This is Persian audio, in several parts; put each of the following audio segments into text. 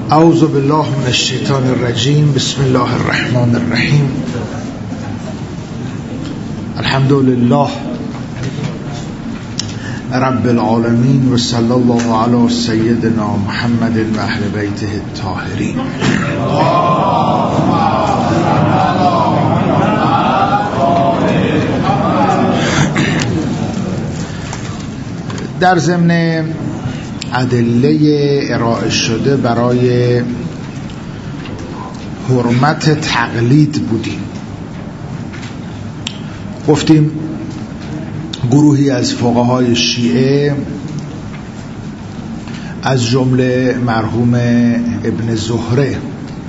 اعوذ بالله من الشیطان الرجیم. بسم الله الرحمن الرحیم. الحمد لله رب العالمین و صلی الله علی سیدنا محمد و اهل بیته الطاهرین. در ضمن ادله ارائه شده برای حرمت تقلید بودیم. گفتیم گروهی از فقهای شیعه از جمله مرحوم ابن زهره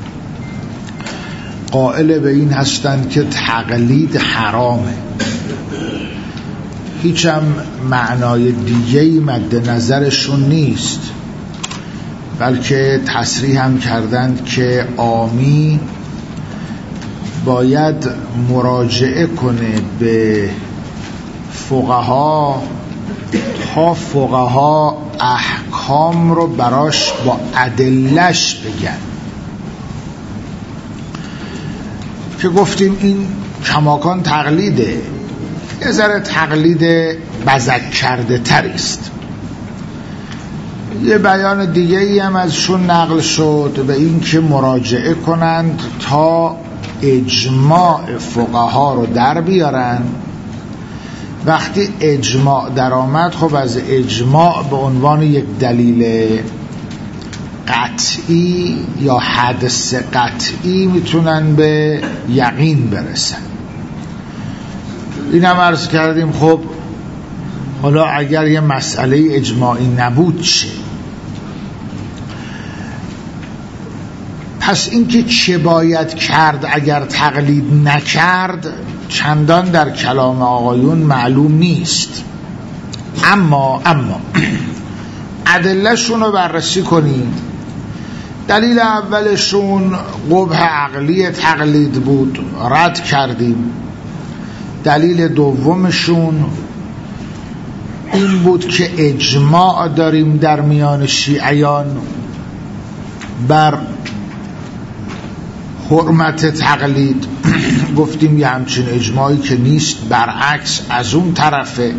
قائل به این هستند که تقلید حرامه، هیچ هم معنای دیگه‌ای مد نظرشون نیست، بلکه تصریح هم کردند که عامی باید مراجعه کنه به فقها تا فقها احکام رو براش با ادله‌اش بگن، که گفتیم این کماکان تقلیده، یه ذره تقلید بزک کرده تری است. یه بیان دیگه ای هم ازشون نقل شد به این که مراجعه کنند تا اجماع فقها رو در بیارن. وقتی اجماع در آمد، خب از اجماع به عنوان یک دلیل قطعی یا حدس قطعی میتونن به یقین برسن. این هم عرض کردیم. خب حالا اگر یه مسئله اجماعی نبود چه؟ پس اینکه چه باید کرد اگر تقلید نکرد چندان در کلام آقایون معلوم نیست. اما ادله‌شون رو بررسی کنیم. دلیل اولشون قبح عقلی تقلید بود، رد کردیم. دلیل دومشون این بود که اجماع داریم در میان شیعیان بر حرمت تقلید. گفتیم یه همچین اجماعی که نیست، برعکس از اون طرفه.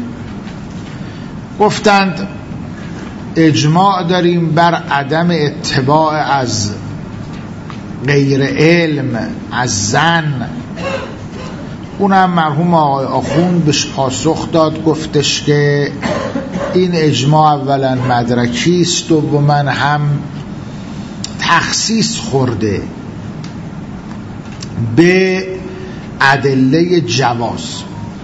گفتند اجماع داریم بر عدم اتباع از غیر علم، از زن. اونم مرحوم آقای آخوند بهش پاسخ داد، گفتش که این اجماع اولا مدرکی است، دوما هم تخصیص خورده به ادله جواز.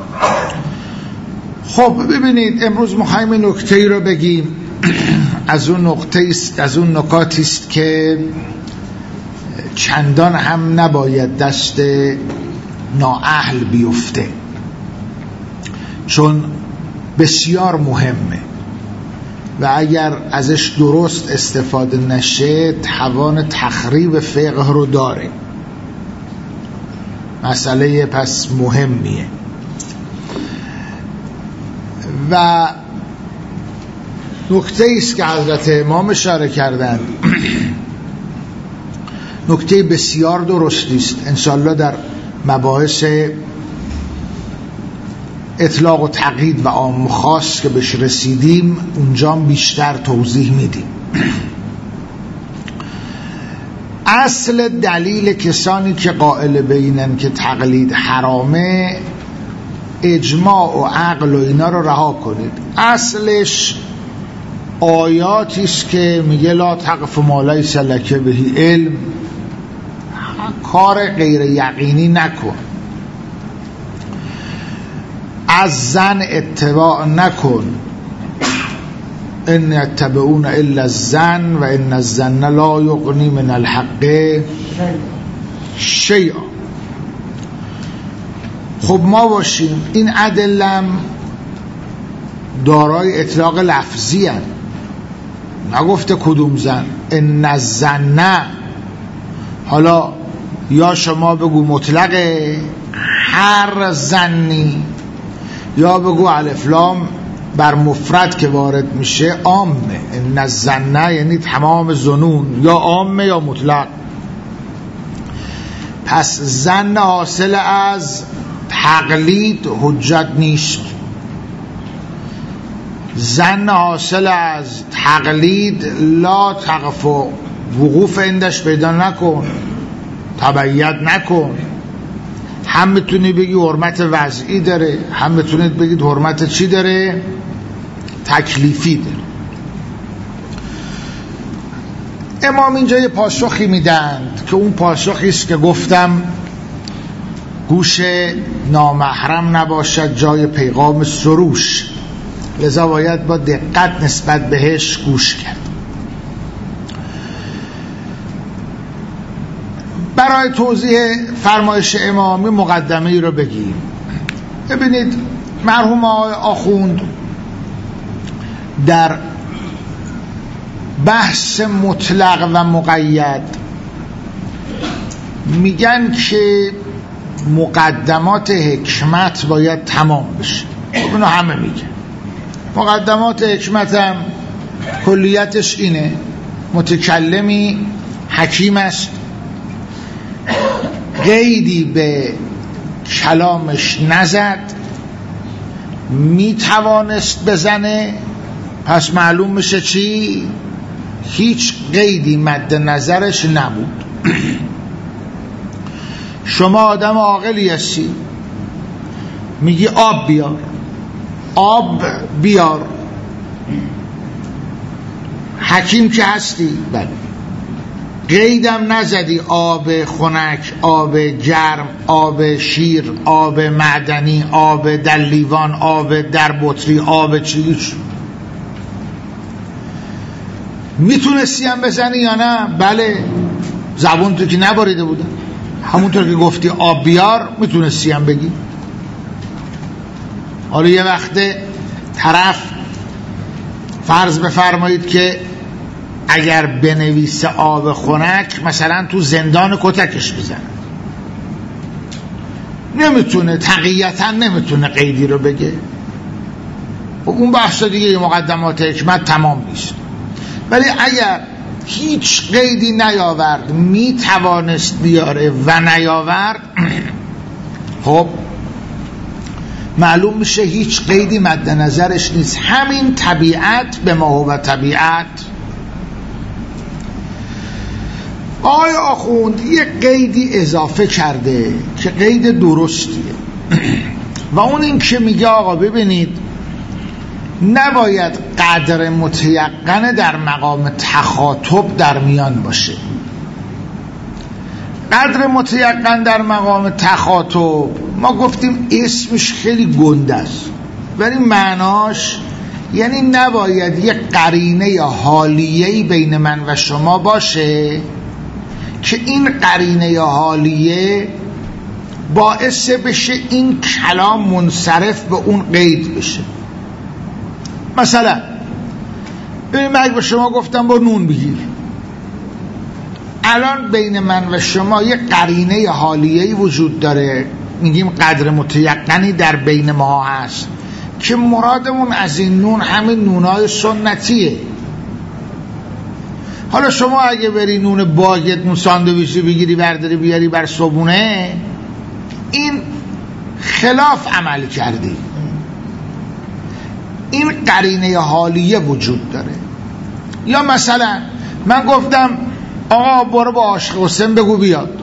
خب ببینید، امروز می‌خوایم نکته‌ای رو بگیم از اون نکاتی است که چندان هم نباید دست نااهل بیفته، چون بسیار مهمه و اگر ازش درست استفاده نشه توان تخریب فقه رو داره. مسئله پس مهمیه و نکته ایست که حضرت امام اشاره کردند نکته بسیار درستی است. انشالله در مباحث اطلاق و تقیید و عام خاص که بهش رسیدیم اونجا بیشتر توضیح میدیم. اصل دلیل کسانی که قائل به اینن که تقلید حرامه، اجماع و عقل و اینا رو رها کنید. اصلش آیاتی است که میگه لا تقف ما لیس لک به علم، کار غیر یقینی نکن، از زن اتباع نکن، ان یتبعون الا الظن و ان الظن لا یغنی من الحق شیئا. خب ما باشیم این ادلم دارای اطلاق لفظی هست، نگفته کدوم زن. ان الظن، حالا یا شما بگو مطلقه هر زنی، یا بگو الف لام بر مفرد که وارد میشه عامه. ان الظن یعنی تمام ظنون، یا عامه یا مطلق. پس ظن حاصل از تقلید حجت نیست. ظن حاصل از تقلید لا تقف، وقوف اندش پیدا نکن، تبعیت نکن. هم میتونی بگی حرمت وضعی داره، هم میتونید بگید حرمت چی داره؟ تکلیفی داره. امام اینجا یه پاسخی میدند که اون پاسخی است که گفتم گوش نامحرم نباشد جای پیغام سروش، لذا باید با دقت نسبت بهش گوش کرد. برای توضیح فرمایش امامی مقدمه ای رو بگیم. ببینید مرحوم آقای آخوند در بحث مطلق و مقید میگن که مقدمات حکمت باید تمام بشه. اینو همه میگن. مقدمات حکمت هم کلیتش اینه: متکلمی حکیم است، قیدی به کلامش نزد، میتوانست بزنه، پس معلوم میشه چی؟ هیچ قیدی مد نظرش نبود. شما آدم عاقلی هستی، میگی آب بیار، آب بیار، حکیم که هستی، بله، قیدم نزدی آب خنک، آب گرم، آب شیر، آب معدنی، آب در لیوان، آب در بطری، آب چیش. میتونستی هم بزنی یا نه؟ بله، زبون تو که نبریده بودن، همونطور که گفتی آب بیار میتونستی هم بگی. حالا یه وقته طرف فرض بفرمایید که اگر بنویسه آب خنک مثلا تو زندان کتکش بزنه، نمیتونه، تقییتا نمیتونه قیدی رو بگه. اون بحث دیگه مقدمات حکمت تمام نیست. ولی اگر هیچ قیدی نیاورد، میتوانست بیاره و نیاورد، خب معلوم میشه هیچ قیدی مد نظرش نیست. همین طبیعت به ما هو طبیعت. آقای آخوند یک قیدی اضافه کرده که قید درستیه و اون این که میگه آقا ببینید نباید قدر متیقن در مقام تخاطب در میان باشه. قدر متیقن در مقام تخاطب ما گفتیم اسمش خیلی گنده است، ولی معناش یعنی نباید یک قرینه یا حالیه‌ای بین من و شما باشه که این قرینه یا حالیه باعث بشه این کلام منصرف به اون قید بشه. مثلا ببین من به شما گفتم با نون بگیر، الان بین من و شما یک قرینه حالیه‌ای وجود داره، میگیم قدر متیقنی در بین ما هست که مرادمون از این نون همین نونای سنتیه. حالا شما اگه بری نون باگت، نون ساندویچی بگیری برداری بیاری بر صبونه، این خلاف عمل کردی. این قرینه حالیه وجود داره. یا مثلا من گفتم آقا برو با عاشق حسین بگو بیاد.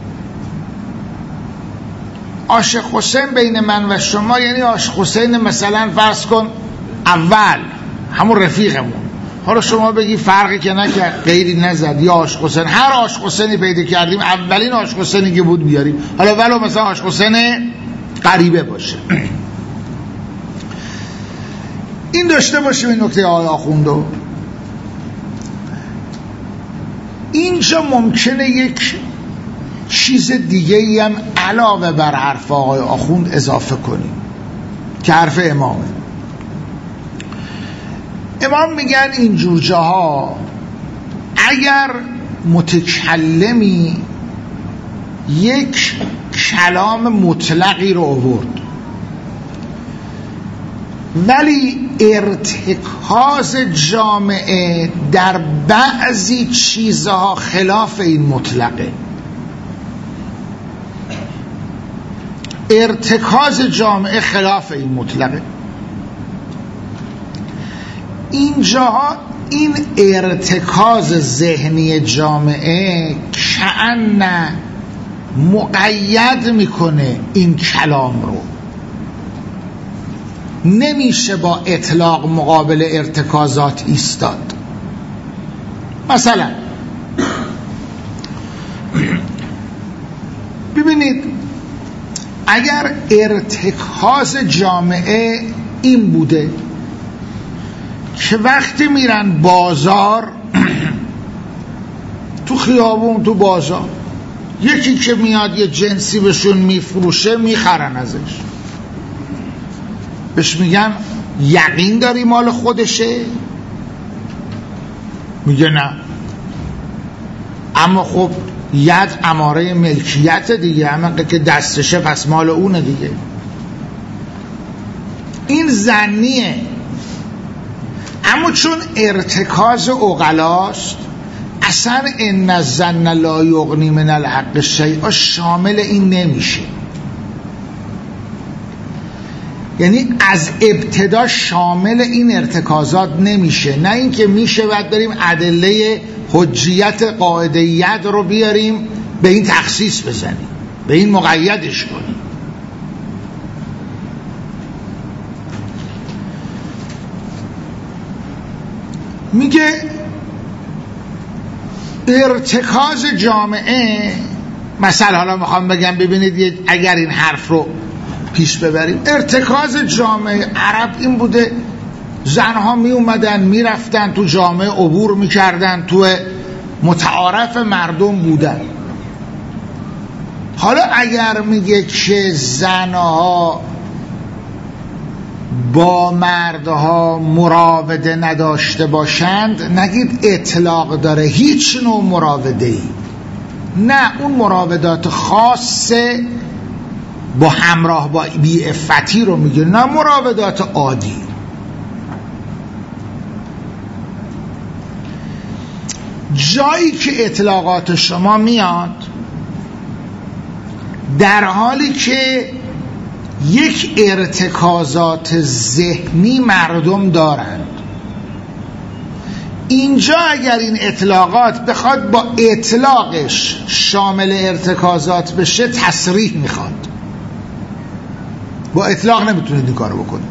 عاشق حسین بین من و شما یعنی عاشق حسین مثلا فرض کن اول همون رفیقمون. حالا شما بگی فرقی که نکرد، غیری نزد، یا عاشق حسین، هر عاشق حسینی پیدا کردیم اولین عاشق حسینی که بود بیاریم، حالا ولو مثلا عاشق حسین غریبه باشه. این داشته باشیم این نکته آقای آخوندو. اینجا ممکنه یک چیز دیگه ای هم علاوه بر حرف آقای آخوند اضافه کنیم که حرف امامه. امام میگن اینجور جاها اگر متکلمی یک کلام مطلقی رو آورد ولی ارتکاز جامعه در بعضی چیزها خلاف این مطلقه. ارتکاز جامعه خلاف این مطلقه. اینجاها این ارتکاز ذهنی جامعه کأن مقید میکنه این کلام رو، نمیشه با اطلاق مقابل ارتکازات ایستاد. مثلا ببینید، اگر ارتکاز جامعه این بوده که وقتی میرن بازار، تو خیابون، تو بازار، یکی که میاد یه جنسی بهشون میفروشه، میخرن ازش، بهش میگن یقین داری مال خودشه؟ میگه نه، اما خب ید اماره ملکیت دیگه، اما که دستشه پس مال اونه دیگه. این ظنیه، اما چون ارتکاز عقلاست، اصلا ان الظن لا یغنی من الحق شیئا شامل این نمیشه. یعنی از ابتدا شامل این ارتکازات نمیشه. نه اینکه میشه باید بریم ادله حجیت قاعدیت رو بیاریم به این تخصیص بزنیم، به این مقیدش کنیم. میگه ارتکاز جامعه، مثلا حالا میخوام بگم ببینید اگر این حرف رو پیش ببریم، ارتکاز جامعه عرب این بوده زنها می اومدن می رفتن تو جامعه، عبور می کردن، تو متعارف مردم بودن. حالا اگر میگه که زنها با مردها مراوده نداشته باشند، نگید اطلاق داره هیچ نوع مراوده ای، نه، اون مراودات خاصه با همراه با بی‌عفتی رو میگه، نه مراودات عادی. جایی که اطلاقات شما میاد در حالی که یک ارتکازات ذهنی مردم دارند، اینجا اگر این اطلاقات بخواد با اطلاقش شامل ارتکازات بشه، تصریح میخواد. با اطلاق نمیتونید این کارو بکنید.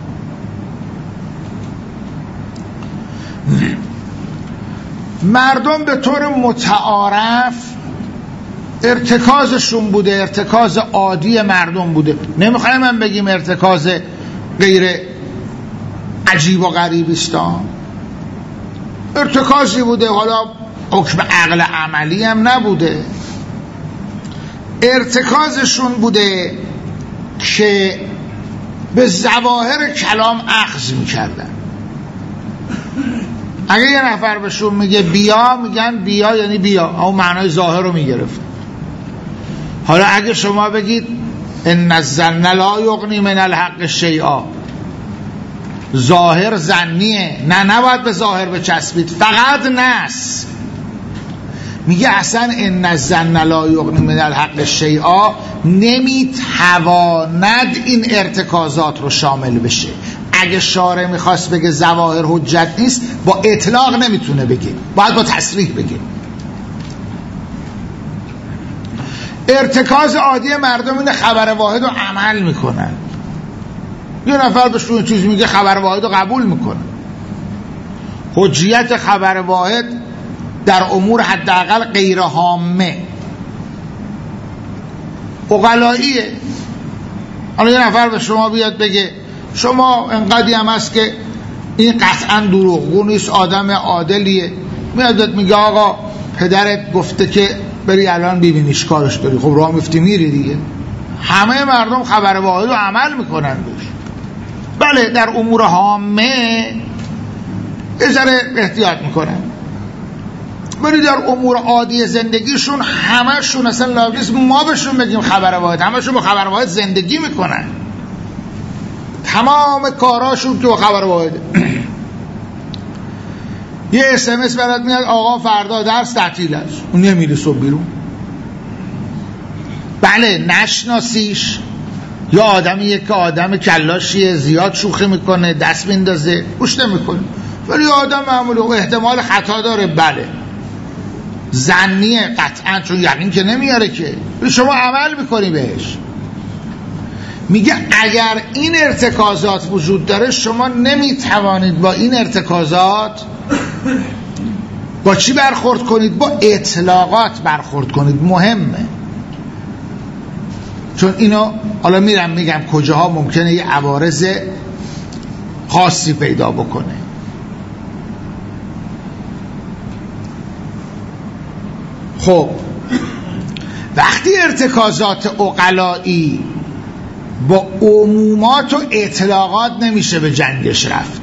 مردم به طور متعارف ارتکازشون بوده، ارتکاز عادی مردم بوده. نمیخوایم من بگیم ارتکاز غیر عجیب و غریب است، ارتکازی بوده، حالا حکم عقل عملی هم نبوده. ارتکازشون بوده که به ظواهر کلام اخذ میکردن. اگه یه نفر بهشون میگه بیا، میگن بیا یعنی بیا، اون معنای ظاهر رو میگرفت. حالا اگه شما بگید ان الظن لا یغنی من الحق شیئا، ظاهر ظنیه، نه نباید به ظاهر بچسبید، فقط نس. میگه اصلا ان الظن لا یغنی من الحق شیئا نمیتواند این ارتکازات رو شامل بشه. اگه شارع میخواست بگه ظواهر حجت نیست، با اطلاق نمیتونه بگه، باید با تصریح بگه. ارتکاز عادی مردم اینه خبر واحد رو عمل میکنن. یه نفر بهشون چیز میگه، خبر واحد رو قبول میکنن. حجیت خبر واحد در امور حداقل غیر هامه عقلاییه. حالا یه نفر به شما بیاد بگه شما انقدی هم هست که این قطعا دروغگو نیست، آدم عادلیه، میاد میگه آقا پدرت گفته که بری الان ببینیش کارش داری، خب راه میفتی میری دیگه. همه مردم خبر واحد رو عمل میکنن بهش. بله در امور هامه یه ذره احتیاط میکنن، ولی در امور عادی زندگیشون همشون اصلا لازم ما بهشون بگیم خبر واحد، همشون با خبر واحد زندگی میکنن. تمام کاراشون تو خبر واحده. یه SMS برات میاد آقا فردا درس تعطیل است، اون نمیره صبح بیرون. بله نشناسیش، یا آدمیه که آدم کلاشیه، زیاد شوخی میکنه، دست میندازه، گوش نمیکنه، ولی آدم معمولی احتمال خطا داره، بله ظنیه قطعا، چون یقین که نمیاره که، شما عمل میکنی بهش. میگه اگر این ارتکازات وجود داره شما نمیتوانید با این ارتکازات با چی برخورد کنید؟ با اطلاقات برخورد کنید. مهمه، چون اینو حالا میرم میگم کجاها ممکنه یه عوارض خاصی پیدا بکنه. خب وقتی ارتکازات عقلایی با عمومات و اطلاقات نمیشه به جنگش رفت.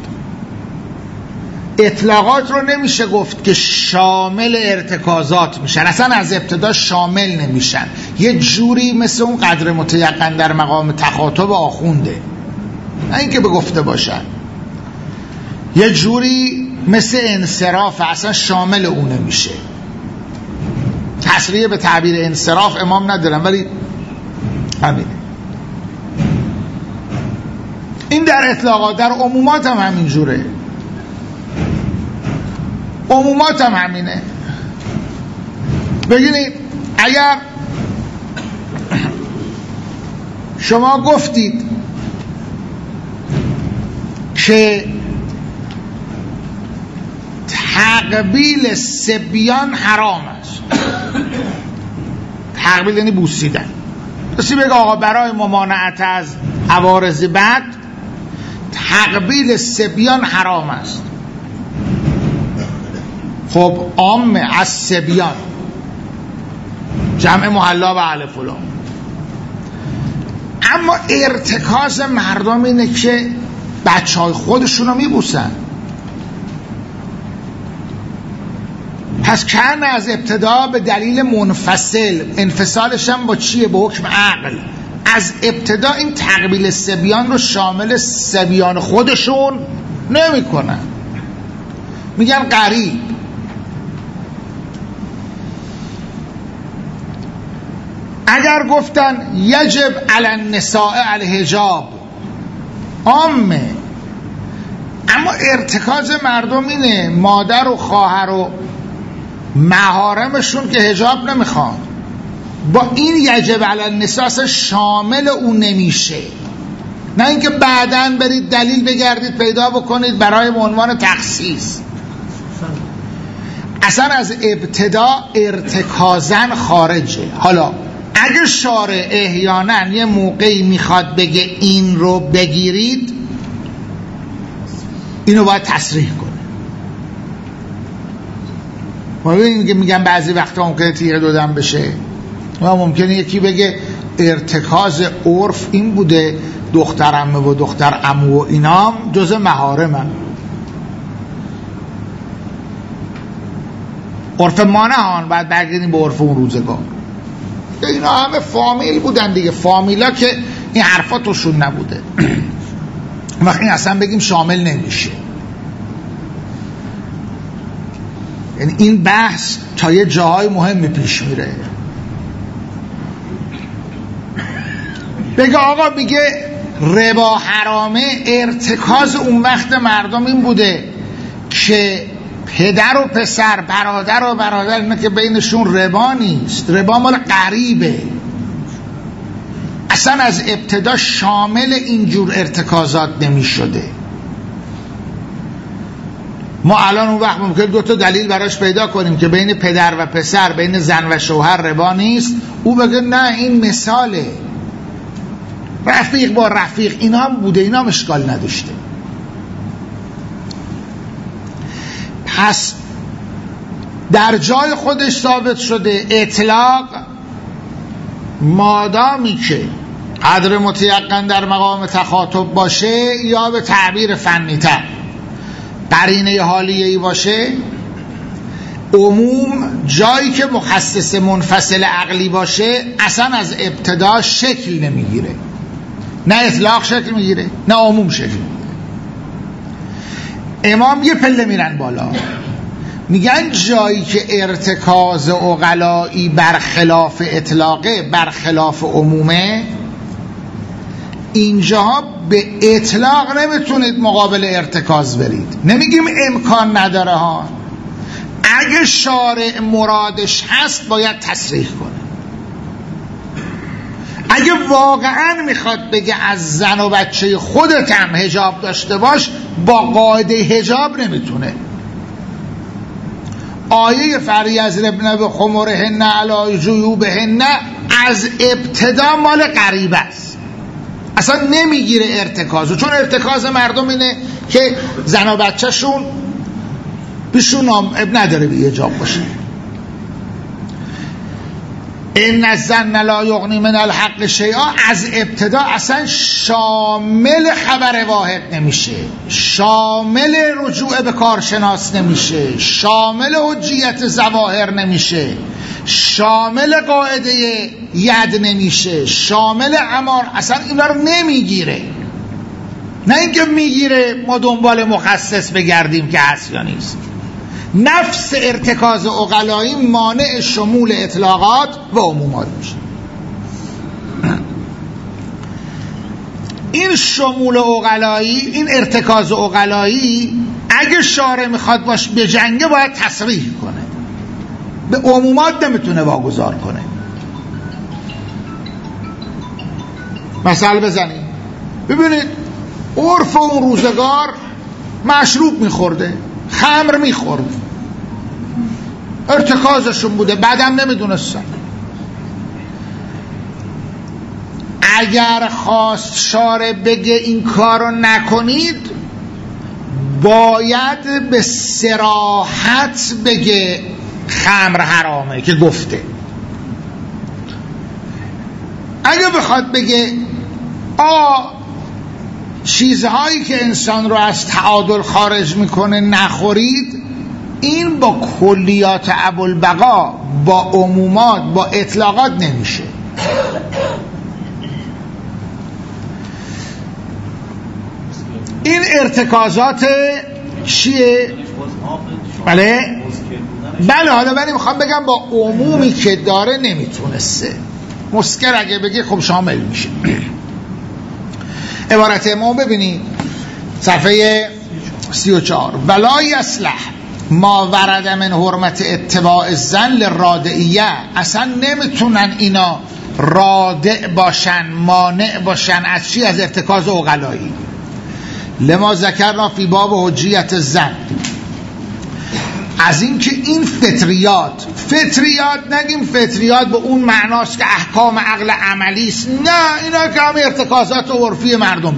اطلاقات رو نمیشه گفت که شامل ارتکازات میشن، اصلا از ابتدا شامل نمیشن. یه جوری مثل اون قدر متیقن در مقام تخاطب آخونده، نه اینکه به گفته باشن، یه جوری مثل انصراف، اصلا شامل اون نمیشه. تصریح به تعبیر انصراف امام ندارم ولی همینه. این در اطلاقات، در عمومات هم همین جوره، عمومات هم همینه. بگید اگر شما گفتید که تقبیل صبیان حرام است، تقبیل یعنی بوسیدن، کسی بگه آقا برای ممانعت از عوارض بد تقبیل صبیان حرام است، خب عام از صبیان جمع محلا و اهل فلان. اما ارتکاز مردم اینه که بچه های خودشون رو میبوسن. پس کن از ابتدا به دلیل منفصل، انفصالش هم با چیه؟ به حکم عقل. از ابتدا این تقبیل صبیان رو شامل صبیان خودشون نمی کنن، میگن قریب. اگر گفتن یجب علی النساء الحجاب عامه، اما ارتکاز مردم اینه مادر و خواهر و محارمشون که حجاب نمیخوان، با این یجب علی النساء شامل اون نمیشه. نه اینکه بعداً برید دلیل بگردید پیدا بکنید برای عنوان تخصیص. اصلا از ابتدا ارتکازن خارجه. حالا اگه شارع احیانا یه موقعی میخواد بگه این رو بگیرید، اینو باید تصریح کنه. ما ببینیم که میگن بعضی وقتا ممکنه تیغ دودن بشه، و ممکنه یکی بگه ارتکاز عرف این بوده دختر عمه و دختر عمو و اینام جز محارمن. عرف ما نه آن، باید برگردیم به عرف اون روزگار. اینا همه فامیل بودن دیگه، فامیلا که این حرفا توشون نبوده. وقتی این اصلا بگیم شامل نمیشه. یعنی این بحث تا یه جاهای مهمی پیش میره. بگه آقا میگه ربا حرامه، ارتکاز اون وقت مردم این بوده که پدر و پسر، برادر و برادر، اینا که بینشون ربا نیست، ربا مال قریبه. اصلا از ابتدا شامل اینجور ارتکازات نمی شده. ما الان اون وقت ممکن 2 تا دلیل براش پیدا کنیم که بین پدر و پسر، بین زن و شوهر ربا نیست، او بگه نه این مثاله، رفیق با رفیق اینا هم بوده، اینا هم اشکال نداشته. پس در جای خودش ثابت شده اطلاق مادامی که قدر متیقن در مقام تخاطب باشه یا به تعبیر فنی تر قرینه حالیه‌ای باشه، عموم جایی که مخصص منفصل عقلی باشه اصلا از ابتدا شکل نمیگیره. نه اطلاق شکل میگیره نه عموم شکل میگیره. امام یه پله میرن بالا، میگن جایی که ارتکاز عقلایی برخلاف اطلاقه، برخلاف عمومه، اینجاها به اطلاق نمیتونید مقابل ارتکاز برید. نمیگیم امکان نداره ها، اگه شارع مرادش هست باید تصریح کنه. اگه واقعا میخواد بگه از زن و بچه خودت هم حجاب داشته باش، با قاعده حجاب نمیتونه. آیه فلیضربن بخمرهن علی جیوبهن از ابتدا مال غریبه است، اصلا نمیگیره ارتکازو، چون ارتکاز مردم اینه که زن و بچه شون بشون نداره به حجاب باشه. این الظن لا یغنی من الحق شیئا از ابتدا اصلا شامل خبر واحد نمیشه، شامل رجوع به کارشناس نمیشه، شامل حجیت ظواهر نمیشه، شامل قاعده ید نمیشه، شامل امار، اصلا اینا رو نمیگیره. نه اینکه میگیره ما دنبال مخصص بگردیم که هست یا نیست. نفس ارتکاز عقلایی مانع شمول اطلاقات و عمومات میشه. این شمول عقلایی، این ارتکاز عقلایی، اگه شارع میخواد باش به جنگه باید تصریح کنه، به عمومات نمیتونه واگذار کنه. مثال بزنید، ببینید عرف اون روزگار مشروب میخورده، خمر میخورده، ارتکازشون بوده، بعدم نمیدونستن. اگر خواست شارع بگه این کارو نکنید، باید به صراحت بگه خمر حرامه که گفته. اگه بخواد بگه چیزهایی که انسان رو از تعادل خارج میکنه نخورید، این با کلیات ابوالبقا، با عمومات، با اطلاقات نمیشه. این ارتکازات چیه؟ بله؟ بله، حالا من میخوام بگم با عمومی که داره نمیتونسته. مسکر اگه بگه خب شامل میشه. عبارت امام ببینید صفحه 34. ولا یصلح ما ورد من حرمت اتباع الظن للرادعیه، اصلا نمیتونن اینا رادع باشن، مانع باشن از چی؟ از ارتکاز عقلایی. لما ذکرنا فی باب حجیت الظن، از اینکه این فطریات نگیم فطریات به اون معناست که احکام عقل عملی است، نه، اینا که همه ارتکازات عرفی مردمه.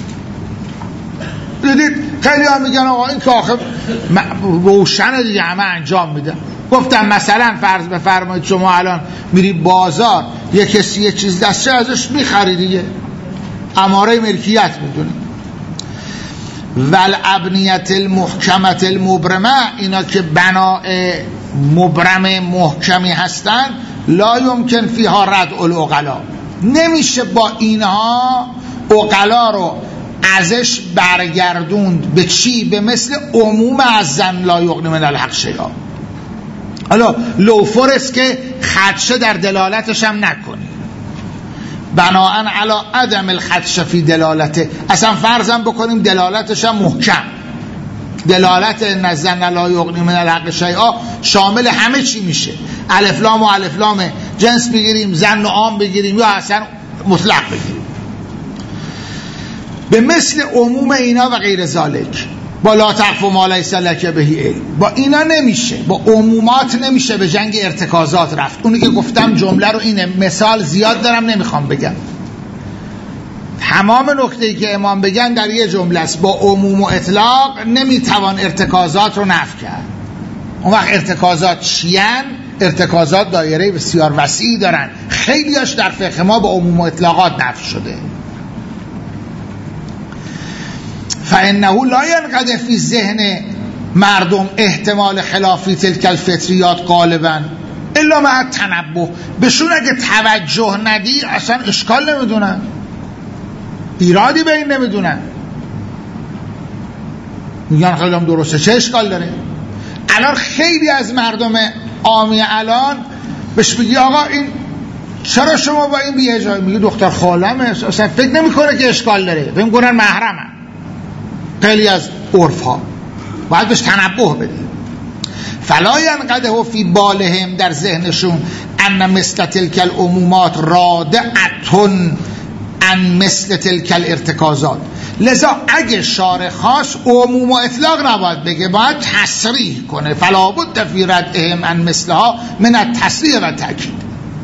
دیدید خیلی هم میگن آقا این که آخه روشنه دیگه، همه انجام میدن. گفتم مثلا فرض بفرمایید شما الان میری بازار، یه کسی یه چیز دسته ازش میخری دیگه، اماره ملکیت میدونی. والابنیت المحکمت المبرمه، اینا که بناء مبرم محکمی هستن، لا یمکن فیها ردع العقلا، نمیشه با اینها عقلا رو ازش برگردوند به چی؟ به مثل عموم از زن لا یغنی من الحق شیئا. حالا لوفرست که خدشه در دلالتش هم نکنی، بناءن علی عدم الخدش فی دلالته، اصلا فرضم بکنیم دلالتش هم محکم، دلالت نزن لا یغنی من الحق شیئا شامل همه چی میشه، الف لام و الف لام جنس بگیریم، زن و عام بگیریم، یا اصلا مطلق بگیریم، به مثل عموم اینا و غیر ذالک. با لا تقف ما لیس لک به علم، با اینا نمیشه، با عمومات نمیشه به جنگ ارتکازات رفت. اونی که گفتم جمله رو اینه، مثال زیاد دارم نمیخوام بگم، تمام نکته‌ای که امام بگن در یه جمله است. با عموم و اطلاق نمیتوان ارتکازات رو نفی کرد. اون وقت ارتکازات چیان؟ ارتکازات دایره بسیار وسیعی دارن، خیلیاش در فقه ما با عموم و اطلاقات نفی شده. فانه لا ينقض فی ذهن مردم احتمال خلافی تلک الفطریات غالبا الا مع التنبه، بهشون اگه توجه ندی اصلا اشکال نمیدونن. ایرادی به این نمیدونن، میگن خیلی هم درسته، چه اشکال داره؟ الان خیلی از مردم عامی الان بهش بگی آقا این چرا شما با این بی‌اجازه، میگه دختر خالمه، اصلا فکر نمیکنه که اشکال داره، فکر میکنن محرمن. خیلی از عرف ها باید بهش تنبه بدیم. فلا ینقدح فی بالهم، در ذهنشون، ان مثل تلک العمومات رادعتن ان مثل تلک الارتکازات. لذا اگه شارع خاص عموم و اطلاق نباید بگه، باید تصریح کنه. فلا بد فی ردهم ان مثلها من التصریح و تأکید.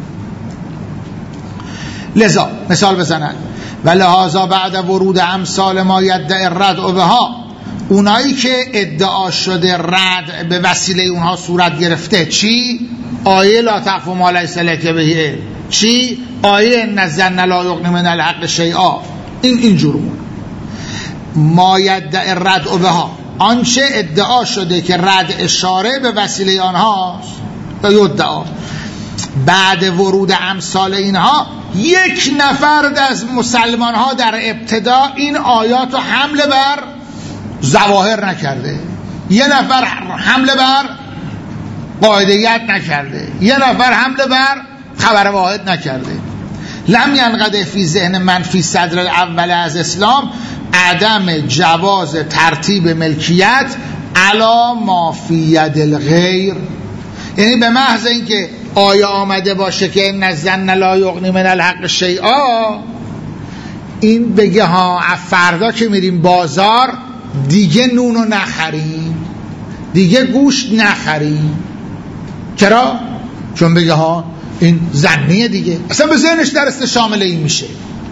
لذا مثال بزنن و لهذا بعد ورود امثال ما یدعی الردع بها، اونایی که ادعا شده رد به وسیله اونها صورت گرفته، چی؟ آیه لا تقف ما لیس لک به علم، چی؟ آیه ان الظن لا یغنی من الحق شیئا، این جرمون. ما یدعی الردع بها، آنچه ادعا شده که رد شارع به وسیله آنهاست، یا یدعا بعد ورود امثال اینها، یک نفر از مسلمان ها در ابتدا این آیات رو حمله بر ظواهر نکرده، یه نفر حمله بر قاعدیت نکرده، یه نفر حمله بر خبر واحد نکرده. لم ینقدح فی ذهن من فی صدر الاول از اسلام عدم جواز ترتیب ملکیت علی ما فی ید الغیر، یعنی به محض اینکه آیه آمده باشه که ان الظن لا یغنی من الحق شیئا، این بگه ها فردا که میریم بازار دیگه نونو نخریم، دیگه گوشت نخریم. چرا؟ چون بگه ها این ظنیه دیگه، اصلا به ذهنش درسته شامل این میشه.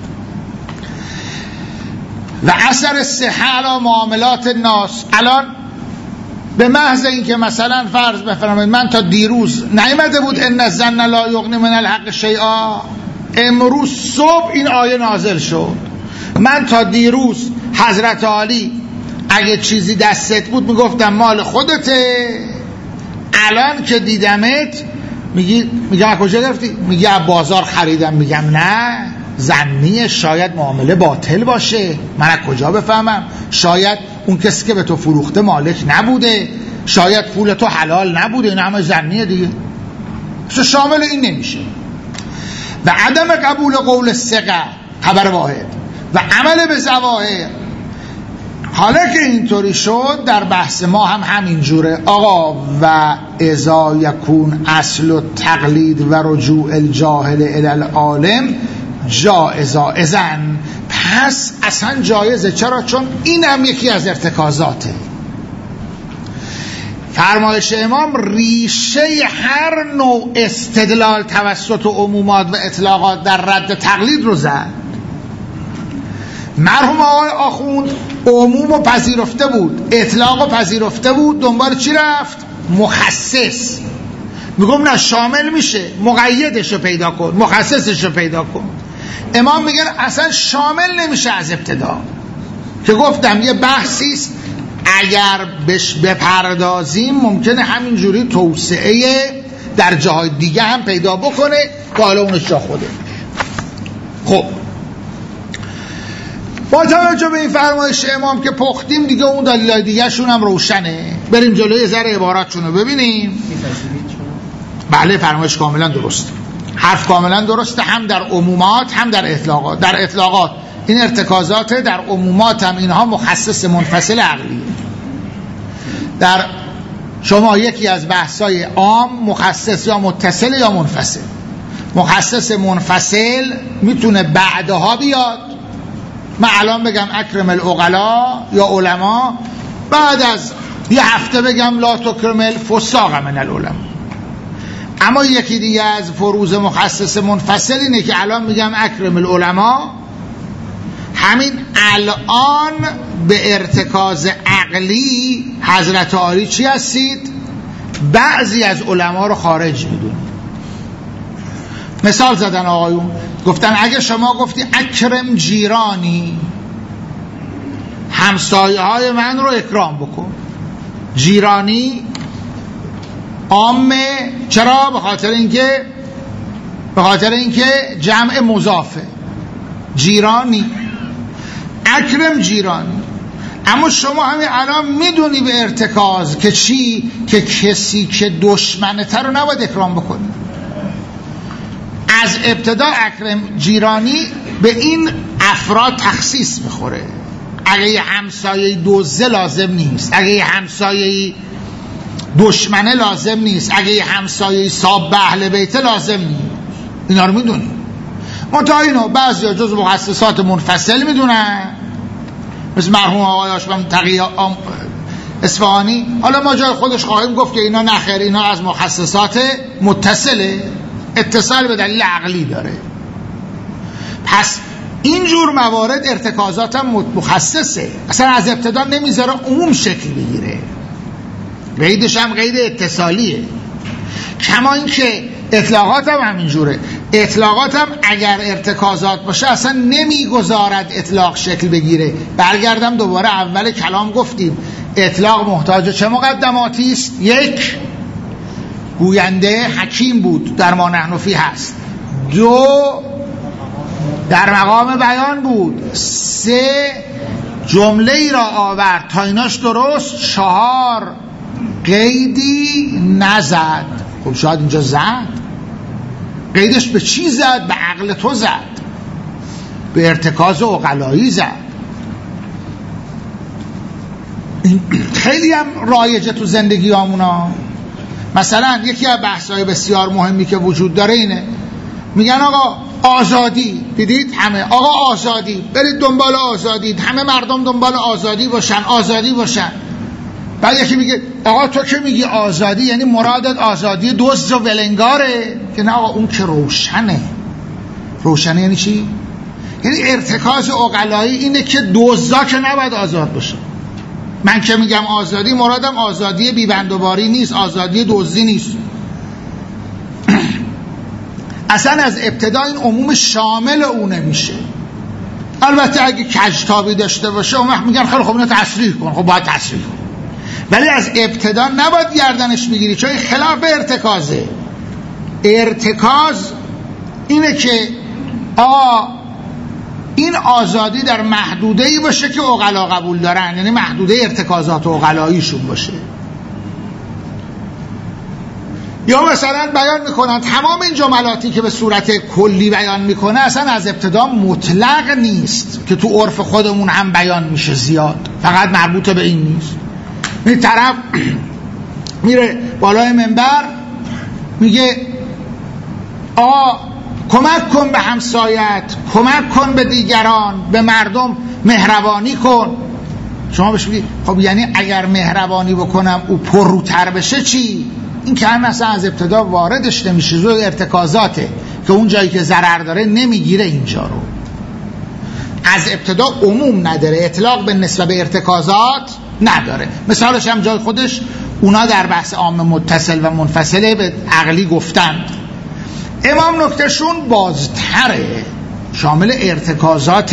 و اثر صحه علی معاملات الناس، الان به محض این که مثلا فرض بفرمایید من تا دیروز نیامده بود ان الظن لا یغنی من الحق شیئا، امروز صبح این آیه نازل شد، من تا دیروز حضرت علی اگه چیزی دستت بود میگفتم مال خودته، الان که دیدمت میگم کجا گرفتی؟ میگه بازار خریدم. میگم نه، ظنیه، شاید معامله باطل باشه، من از کجا بفهمم؟ شاید اون کسی که به تو فروخته مالک نبوده، شاید پول تو حلال نبوده، این همه ظنیه دیگه، شامل این نمیشه. و عدم قبول قول ثقه، خبر واحد، و عمل به ظواهر. حالا که اینطوری شد در بحث ما هم همین جوره آقا. و اذا یکون اصل التقلید و رجوع الجاهل الی العالم جائزا اذن، پس اصلا جایزه. چرا؟ چون این هم یکی از ارتکازاته. فرمایش امام ریشه هر نوع استدلال توسط عمومات و اطلاقات در رد تقلید رو زد. مرحوم آقای آخوند عموم رو پذیرفته بود، اطلاق رو پذیرفته بود، دنبال چی رفت؟ مخصص. میگم نه شامل میشه، مقیدش رو پیدا کن، مخصصش رو پیدا کن. امام میگن اصلا شامل نمیشه از ابتدا، که گفتم یه بحثیست اگر بهش بپردازیم ممکنه همینجوری توسعه در جاهای دیگه هم پیدا بکنه که حالا اونش جا خوده. خب با توجه به این فرمایش امام که پختیم دیگه، اون دلیل دیگه شون هم روشنه. بریم جلوی ذره عباراتشون رو ببینیم. بله فرمایش کاملا درسته، حرف کاملا درسته، هم در عمومات هم در اطلاقات. در اطلاقات این ارتکازات، در عمومات هم اینها مخصص منفصل عقلیه. در شما یکی از بحثای عام مخصص یا متصل یا منفصل. مخصص منفصل میتونه بعدها بیاد، من الان بگم اکرم العقلا یا علما، بعد از یه هفته بگم لا تکرم الفساق من العلما. اما یکی دیگه از فروض مخصص منفصل اینه که الان میگم اکرم العلما، همین الان به ارتکاز عقلی حضرت عالی چی هستید؟ بعضی از علما رو خارج میدون. مثال زدن آقایون، گفتن اگه شما گفتی اکرم جیرانی، همسایه های من رو اکرام بکن. جیرانی عامه، چرا؟ به خاطر اینکه جمع مضافه. جیرانی اکرم جیرانی. اما شما همین الان میدونی به ارتکاز که چی؟ که کسی که دشمنته رو نباید اکرام بکنی. از ابتدا اکرم جیرانی به این افراد تخصیص میخوره. اگه یه همسایه دوزه لازم نیست، اگه یه همسایه دشمنه لازم نیست، اگه یه همسایه صاب به اهل بیته لازم نیست. اینا رو میدونی. منتها اینو بعضی ها جز مخصصات منفصل میدونن، مثل مرحوم آقای هاشم تقی اصفهانی. حالا ما جای خودش خواهیم گفت که اینا نخیر، اینا از مخصصات متصله، اتصال به دلیل عقلی داره. پس اینجور موارد ارتکازات هم مخصصه، اصلا از ابتدا نمیذاره عموم شکل بگیره، قیدش هم قید اتصالیه. کما این که اطلاقات هم همینجوره. اطلاقات هم اگر ارتکازات باشه اصلا نمیگذارد اطلاق شکل بگیره. برگردم دوباره اول کلام گفتیم اطلاق محتاج چه مقدماتی است؟ یک، گوینده حکیم بود، در ما نحن فیه هست. دو، در مقام بیان بود. سه، جمله ای را آورد تا ایناش درست. چهار، قیدی نزد. خب شاید اینجا زد، قیدش به چی زد؟ به عقل تو زد، به ارتکاز عقلایی زد. خیلی هم رایجه تو زندگی همونا. مثلا یکی از بحث‌های بسیار مهمی که وجود داره اینه، میگن آقا آزادی، دیدید همه آقا آزادی، برید دنبال آزادی، همه مردم دنبال آزادی باشن، آزادی باشن. بعد یکی میگه آقا تو که میگی آزادی یعنی مرادت آزادی دزد و ولنگاره؟ که نه آقا، اون که روشنه. روشنه یعنی چی؟ یعنی ارتکاز عقلایی اینه که دزدا که نباید آزاد باشه. من که میگم آزادی، مرادم آزادی بیبندوباری نیست، آزادی دزدی نیست. اصلا از ابتدا این عموم شامل اونه میشه. البته اگه کجتابی داشته باشه اون وقت میگن خیلی خب اینو تصریح کن. خب باید تصریح کن، ولی از ابتدا نباید گردنش بگیری، چون خلاف ارتکازه. ارتکاز اینه که این آزادی در محدوده‌ای باشه که عقلا قبول دارن، یعنی محدوده ارتکازات عقلاییشون باشه. یا مثلا بیان میکنن تمام این جملاتی که به صورت کلی بیان میکنه اصلا از ابتدا مطلق نیست، که تو عرف خودمون هم بیان میشه زیاد، فقط مربوط به این نیست. این طرف میره بالای منبر میگه کمک کن به همسایت، کمک کن به دیگران، به مردم مهربانی کن. شما بهش میگی خب یعنی اگر مهربانی بکنم او پرروتر بشه چی؟ این که هم اصلا از ابتدا واردش نمیشه، روی ارتکازاته که اون جایی که ضرر داره نمیگیره اینجا رو. از ابتدا عموم نداره، اطلاق به نسبت به ارتکازات نداره. مثالش هم جای خودش اونا در بحث عام متصل و منفصله به عقلی گفتند. امام نکتهشون بازتره، شامل ارتکازات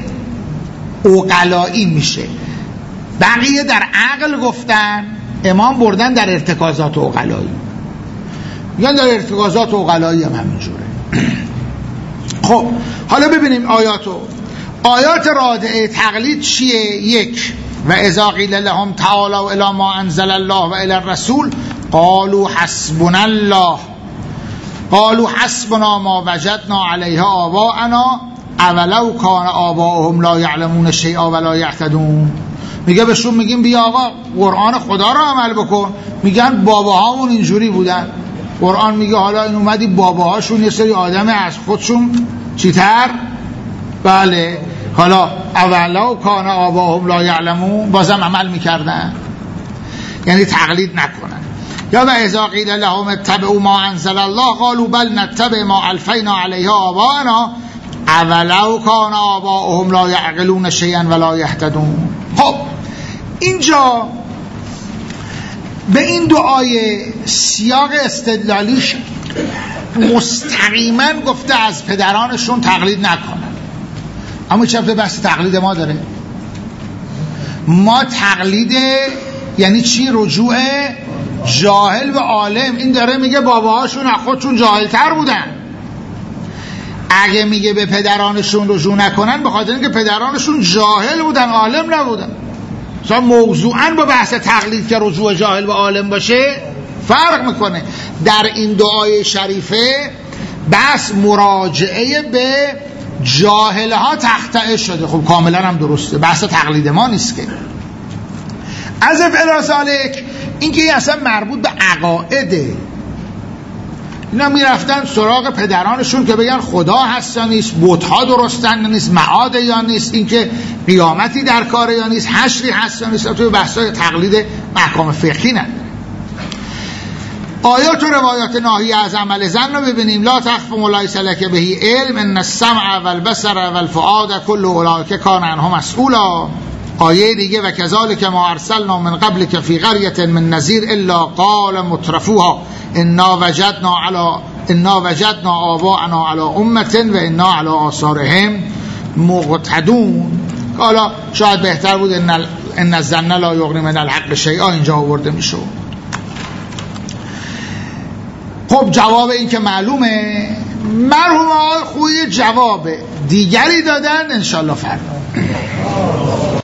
عقلایی میشه. بقیه در عقل گفتن، امام بردن در ارتکازات عقلایی. میگن در ارتکازات عقلایی هم همینجوره. خب حالا ببینیم آیات رادعه تقلید چیه؟ یک، و اذا قیل لهم تعالوا الی ما انزل الله و الی الرسول قالوا حسبنا الله قالوا حسبنا ما وجدنا علیه آباءنا اولو کان آباؤهم لا یعلمون شیئا ولا یهتدون. میگه بهشون میگیم بیا آقا قرآن خدا رو عمل بکن. میگن باباهامون اینجوری بودن. قرآن میگه حالا این اومدی باباهاشون یه سری آدم از خودشون چیتر؟ بله، حالا اولو کان آباؤهم لا یعلمون، بازم عمل میکردن، یعنی تقلید نکنن. یا و اذا قیل لهم اتبعوا ما انزل الله قالوا بل نتبع ما الفینا علیه آباءنا اولو کان آباؤهم لا یعقلون شیئا ولا یهتدون. خب اینجا به این دعای سیاق استدلالیش مستقیما گفته از پدرانشون تقلید نکنن. اما چه بحث تقلید ما داره؟ ما تقلید یعنی چی؟ رجوع جاهل به عالم. این داره میگه باباهاشون از خودشون جاهلتر بودن. اگه میگه به پدرانشون رجوع نکنن به خاطر اینکه پدرانشون جاهل بودن، عالم نبودن. مثلا موضوعاً با بحث تقلید که رجوع جاهل و عالم باشه فرق میکنه. در این دعای شریفه بس مراجعه به جاهل ها تقطع شده. خب کاملا هم درسته، بحث تقلید ما نیست که. از الی ذالک، این که اصلا مربوط به عقائده. اینا میرفتن سراغ پدرانشون که بگن خدا هست یا نیست، بت‌ها درستن یا نیست، معاد یا نیست، اینکه قیامتی در کار یا نیست، حشری هست یا نیست. توی بحث‌های تقلید محکام فقهی نداره. آیات و روایات ناهی از عمل زن رو ببینیم. لا تخف ما لیس لک به علم ان السمع والبصر والفؤاد كل اولئک کان عنه مسئولا. آیه دیگه و کذالک ما ارسلنا من قبلک فی قریة من نذیر الا قال مترفوها انا وجدنا آباءنا علی امة و انا علی آثارهم مقتدون. حالا شاید بهتر بود ان الظن لا یغنی من الحق شیئا اینجا آورده میشه. خب جواب این که معلومه. مرحوم آقای خویی جواب دیگری دادن، انشالله فردا.